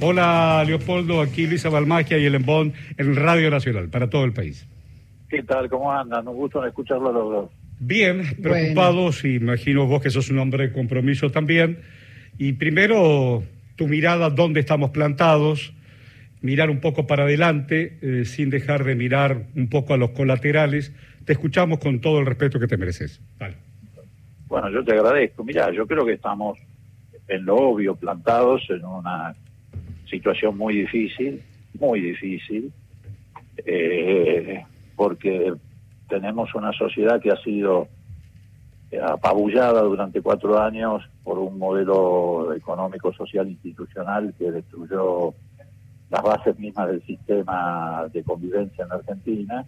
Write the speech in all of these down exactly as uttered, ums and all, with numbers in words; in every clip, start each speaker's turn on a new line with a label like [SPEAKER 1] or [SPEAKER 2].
[SPEAKER 1] Hola, Leopoldo, aquí Luisa Balmagia y el Embón en Radio Nacional, para todo el país.
[SPEAKER 2] ¿Qué tal? ¿Cómo andan? Un gusto en escucharlo a los dos.
[SPEAKER 1] Bien, preocupados, bueno. Imagino vos que sos un hombre de compromiso también. Y primero, tu mirada, dónde estamos plantados, mirar un poco para adelante, eh, sin dejar de mirar un poco a los colaterales. Te escuchamos con todo el respeto que te mereces. Vale.
[SPEAKER 2] Bueno, yo te agradezco. Mirá, yo creo que estamos en lo obvio plantados en una situación muy difícil, muy difícil, eh, porque tenemos una sociedad que ha sido apabullada durante cuatro años por un modelo económico, social, institucional que destruyó las bases mismas del sistema de convivencia en Argentina,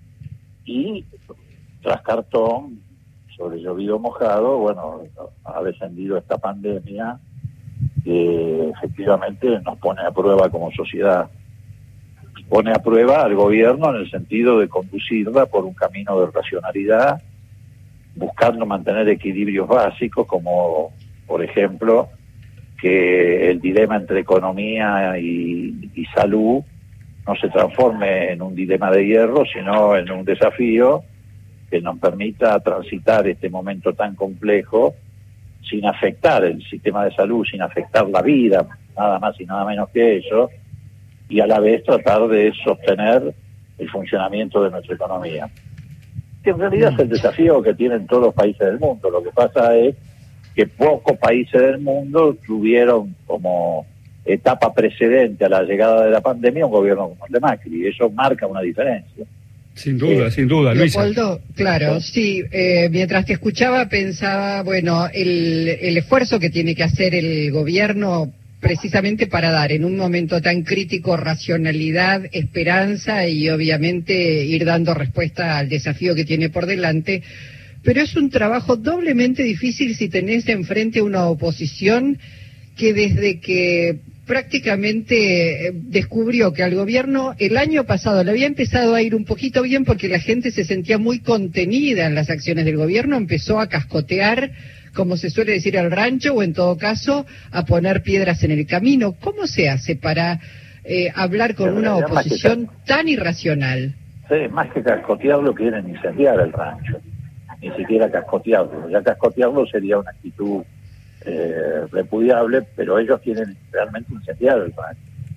[SPEAKER 2] y tras cartón, sobre llovido mojado, bueno, ha descendido esta pandemia que efectivamente nos pone a prueba como sociedad. Pone a prueba al gobierno en el sentido de conducirla por un camino de racionalidad, buscando mantener equilibrios básicos, como por ejemplo que el dilema entre economía y, y salud no se transforme en un dilema de hierro, sino en un desafío que nos permita transitar este momento tan complejo sin afectar el sistema de salud, sin afectar la vida, nada más y nada menos que eso, y a la vez tratar de sostener el funcionamiento de nuestra economía. Que en realidad es el desafío que tienen todos los países del mundo. Lo que pasa es que pocos países del mundo tuvieron como etapa precedente a la llegada de la pandemia un gobierno como el de Macri, y eso marca una diferencia.
[SPEAKER 1] Sin duda, eh, sin duda, Luisa.
[SPEAKER 3] Leopoldo, claro, sí, eh, mientras te escuchaba pensaba, bueno, el, el esfuerzo que tiene que hacer el gobierno precisamente para dar en un momento tan crítico racionalidad, esperanza y obviamente ir dando respuesta al desafío que tiene por delante, pero es un trabajo doblemente difícil si tenés enfrente una oposición que desde que prácticamente descubrió que al gobierno el año pasado le había empezado a ir un poquito bien porque la gente se sentía muy contenida en las acciones del gobierno, empezó a cascotear, como se suele decir al rancho, o en todo caso a poner piedras en el camino. ¿Cómo se hace para eh, hablar con una oposición tan irracional?
[SPEAKER 2] Sí, más que cascotearlo quieren incendiar el rancho, ni siquiera cascotearlo. Ya cascotearlo sería una actitud Eh, repudiable, pero ellos quieren realmente incendiar el país.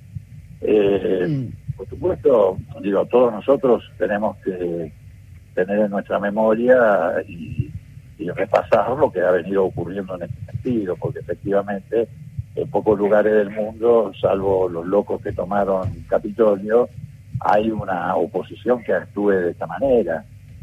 [SPEAKER 2] Eh, mm. Por supuesto, digo, todos nosotros tenemos que tener en nuestra memoria y, y repasar lo que ha venido ocurriendo en este sentido, porque efectivamente en pocos lugares del mundo, salvo los locos que tomaron Capitolio, hay una oposición que actúe de esta manera.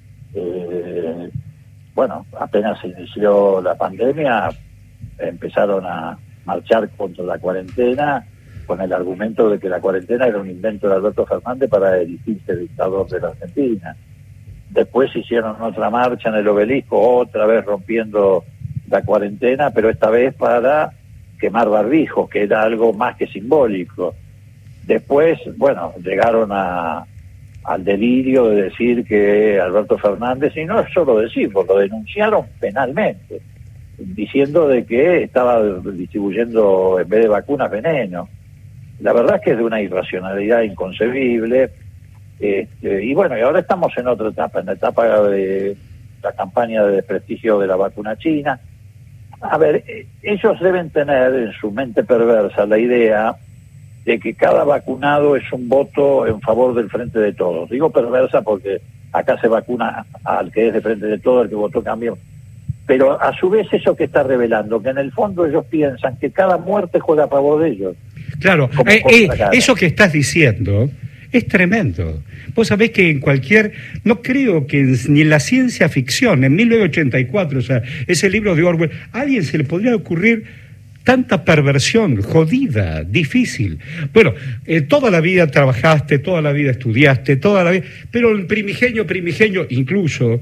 [SPEAKER 2] Eh, bueno, apenas se inició la pandemia, empezaron a marchar contra la cuarentena con el argumento de que la cuarentena era un invento de Alberto Fernández para erigirse dictador de la Argentina. Después hicieron otra marcha en el Obelisco, otra vez rompiendo la cuarentena, pero esta vez para quemar barbijos, que era algo más que simbólico. Después, bueno, llegaron a, al delirio de decir que Alberto Fernández, y no es solo decirlo, lo denunciaron penalmente, diciendo de que estaba distribuyendo en vez de vacunas veneno. La verdad es que es de una irracionalidad inconcebible, este, y bueno, y ahora estamos en otra etapa, en la etapa de la campaña de desprestigio de la vacuna china. A ver, ellos deben tener en su mente perversa la idea de que cada vacunado es un voto en favor del Frente de Todos. Digo perversa porque acá se vacuna al que es de Frente de Todos, el que votó Cambio. Pero a su vez eso que está revelando, que en el fondo ellos piensan que cada muerte juega a favor de ellos.
[SPEAKER 1] Claro, eh, eh, eso que estás diciendo es tremendo. Vos sabés que en cualquier, no creo que en, ni en la ciencia ficción, en mil novecientos ochenta y cuatro, o sea, ese libro de Orwell, a alguien se le podría ocurrir tanta perversión, jodida, difícil. Bueno, eh, toda la vida trabajaste, toda la vida estudiaste, toda la vida, pero el primigenio, primigenio, incluso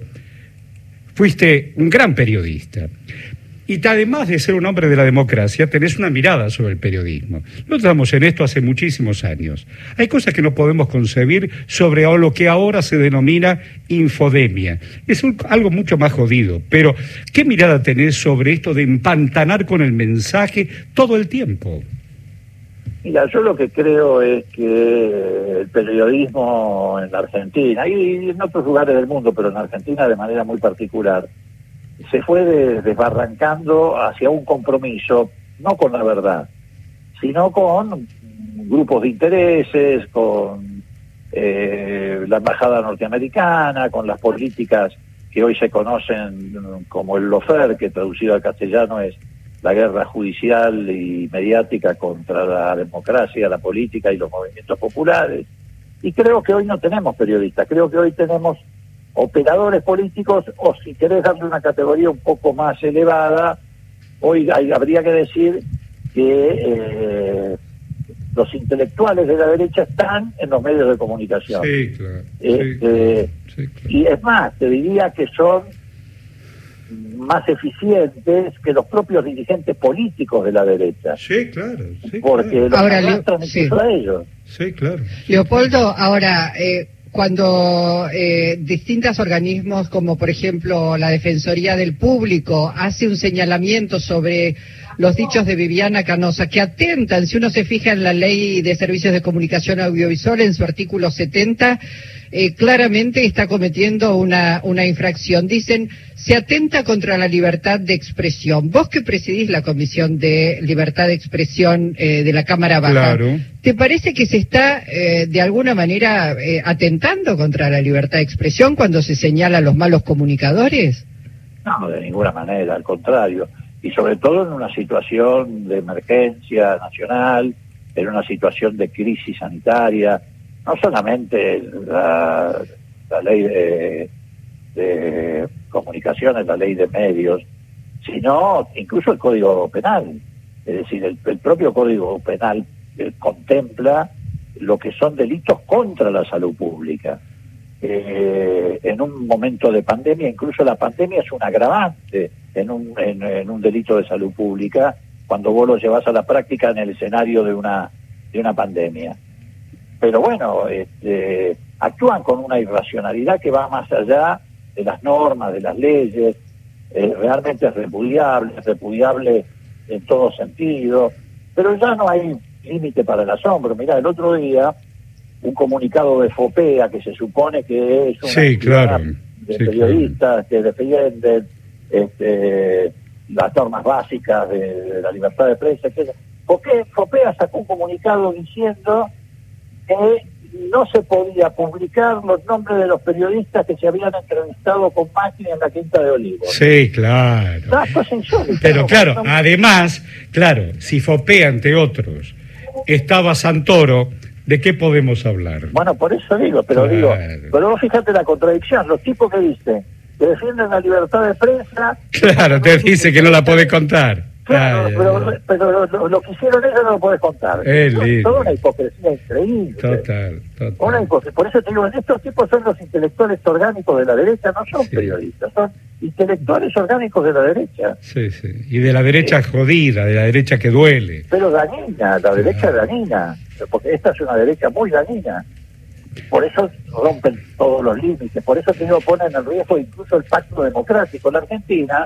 [SPEAKER 1] fuiste un gran periodista. Y además de ser un hombre de la democracia, tenés una mirada sobre el periodismo. Nosotros estamos en esto hace muchísimos años. Hay cosas que no podemos concebir sobre lo que ahora se denomina infodemia. Es un, algo mucho más jodido. Pero, ¿qué mirada tenés sobre esto de empantanar con el mensaje todo el tiempo?
[SPEAKER 2] Mira, yo lo que creo es que el periodismo en la Argentina, y en otros lugares del mundo, pero en Argentina de manera muy particular, se fue de, desbarrancando hacia un compromiso, no con la verdad, sino con grupos de intereses, con eh, la embajada norteamericana, con las políticas que hoy se conocen como el lawfare, que traducido al castellano es la guerra judicial y mediática contra la democracia, la política y los movimientos populares. Y creo que hoy no tenemos periodistas, creo que hoy tenemos operadores políticos, o si querés darle una categoría un poco más elevada, hoy hay, habría que decir que eh, los intelectuales de la derecha están en los medios de comunicación.
[SPEAKER 1] Sí, claro.
[SPEAKER 2] Este,
[SPEAKER 1] sí, claro.
[SPEAKER 2] Y es más, te diría que son más eficientes que los propios dirigentes políticos de la derecha.
[SPEAKER 1] Sí, claro. Sí,
[SPEAKER 2] porque
[SPEAKER 1] claro.
[SPEAKER 2] los
[SPEAKER 3] Ahora,
[SPEAKER 2] arrastran
[SPEAKER 3] Leo,
[SPEAKER 2] incluso
[SPEAKER 3] sí.
[SPEAKER 2] a ellos.
[SPEAKER 1] Sí, claro.
[SPEAKER 3] Leopoldo, ahora, eh, cuando eh, distintos organismos, como por ejemplo la Defensoría del Público, hace un señalamiento sobre los dichos de Viviana Canosa, que atentan, si uno se fija en la Ley de Servicios de Comunicación Audiovisual, en su artículo setenta, eh, claramente está cometiendo una, una infracción. Dicen, se atenta contra la libertad de expresión. Vos que presidís la Comisión de Libertad de Expresión eh, de la Cámara Baja,
[SPEAKER 1] Claro.
[SPEAKER 3] ¿te parece que se está eh, de alguna manera eh, atentando contra la libertad de expresión cuando se señala a los malos comunicadores?
[SPEAKER 2] No, de ninguna manera, al contrario. Y sobre todo en una situación de emergencia nacional, en una situación de crisis sanitaria, no solamente la, la ley de, de comunicaciones, la ley de medios, sino incluso el Código Penal. Es decir, el, el propio Código Penal eh, contempla lo que son delitos contra la salud pública. Eh, en un momento de pandemia, incluso la pandemia es un agravante en un, en, en un delito de salud pública, cuando vos lo llevas a la práctica en el escenario de una, de una pandemia. Pero bueno, este, actúan con una irracionalidad que va más allá de las normas, de las leyes. Eh, realmente es repudiable, es repudiable en todo sentido, pero ya no hay límite para el asombro. Mirá, el otro día un comunicado de FOPEA, que se supone que es una
[SPEAKER 1] Sí, claro.
[SPEAKER 2] de
[SPEAKER 1] Sí,
[SPEAKER 2] periodistas claro. que defienden este, las normas básicas de, de la libertad de prensa, etcétera. Porque FOPEA sacó un comunicado diciendo que no se podía publicar los nombres de los periodistas que se habían entrevistado con Macri en la Quinta de Olivos.
[SPEAKER 1] Sí, claro.
[SPEAKER 2] No, esto es insólito.
[SPEAKER 1] Pero
[SPEAKER 2] ¿no?
[SPEAKER 1] claro,
[SPEAKER 2] No,
[SPEAKER 1] además, claro, si FOPEA, entre otros, estaba Santoro, ¿de qué podemos hablar?
[SPEAKER 2] Bueno, por eso digo, pero
[SPEAKER 1] Claro.
[SPEAKER 2] digo, pero vos fíjate la contradicción, los tipos que dicen que defienden la libertad de prensa...
[SPEAKER 1] Claro, te dice que no la podés contar.
[SPEAKER 2] Claro,
[SPEAKER 1] Ay,
[SPEAKER 2] pero,
[SPEAKER 1] ay,
[SPEAKER 2] pero lo, lo, lo que hicieron ellos no lo podés contar.
[SPEAKER 1] Es
[SPEAKER 2] Es
[SPEAKER 1] lindo.
[SPEAKER 2] toda una hipocresía increíble.
[SPEAKER 1] Total, total.
[SPEAKER 2] Una hipocresía. Por eso te digo, estos tipos son los intelectuales orgánicos de la derecha, no son
[SPEAKER 1] Sí.
[SPEAKER 2] periodistas, son intelectuales orgánicos de la derecha.
[SPEAKER 1] Sí, sí. Y de la derecha jodida, de la derecha que duele.
[SPEAKER 2] Pero dañina, la derecha es dañina, porque esta es una derecha muy dañina. Por eso rompen todos los límites, por eso te digo, ponen en riesgo incluso el pacto democrático. La Argentina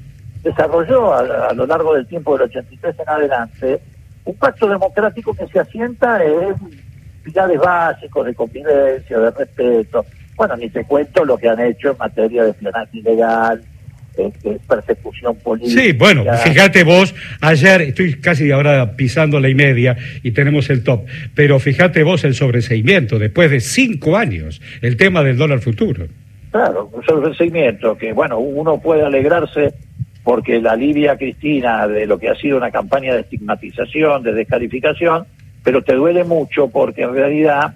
[SPEAKER 2] desarrolló a, a lo largo del tiempo del ochenta y tres en adelante un pacto democrático que se asienta en pilares básicos de convivencia, de respeto. Bueno, ni te cuento lo que han hecho en materia de espionaje ilegal, este, persecución política.
[SPEAKER 1] Sí, bueno, fíjate vos, ayer, estoy casi ahora pisando la y media y tenemos el top, pero fíjate vos el sobreseimiento, después de cinco años, el tema del dólar futuro.
[SPEAKER 2] Claro, un sobreseimiento que, bueno, uno puede alegrarse porque la alivia a Cristina de lo que ha sido una campaña de estigmatización, de descalificación, pero te duele mucho porque en realidad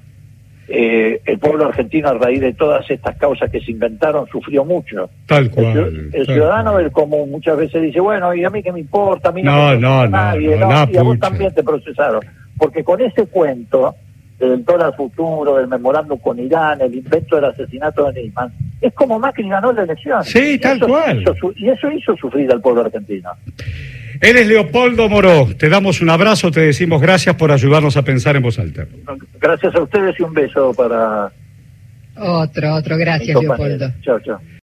[SPEAKER 2] eh, el pueblo argentino, a raíz de todas estas causas que se inventaron, sufrió mucho.
[SPEAKER 1] Tal cual.
[SPEAKER 2] El, el
[SPEAKER 1] tal
[SPEAKER 2] ciudadano
[SPEAKER 1] cual.
[SPEAKER 2] del común muchas veces dice, bueno, ¿y a mí qué me importa? A mí
[SPEAKER 1] No,
[SPEAKER 2] no, me
[SPEAKER 1] no,
[SPEAKER 2] procesa
[SPEAKER 1] no,
[SPEAKER 2] nadie,
[SPEAKER 1] no,
[SPEAKER 2] ¿no?
[SPEAKER 1] no,
[SPEAKER 2] Y a vos
[SPEAKER 1] pucha.
[SPEAKER 2] también te procesaron. Porque con ese cuento del dólar futuro, del memorándum con Irán, el invento del asesinato de Nisman, es como Macri ganó la elección.
[SPEAKER 1] Sí,
[SPEAKER 2] Y
[SPEAKER 1] tal
[SPEAKER 2] eso
[SPEAKER 1] cual.
[SPEAKER 2] hizo su- y eso hizo sufrir al pueblo argentino.
[SPEAKER 1] Él es Leopoldo Moró, te damos un abrazo, te decimos gracias por ayudarnos a pensar en voz alta.
[SPEAKER 2] Gracias a ustedes y un beso para
[SPEAKER 3] Otro, otro.
[SPEAKER 2] mi
[SPEAKER 3] Gracias,
[SPEAKER 2] compañero.
[SPEAKER 3] Leopoldo.
[SPEAKER 2] Chao, chao.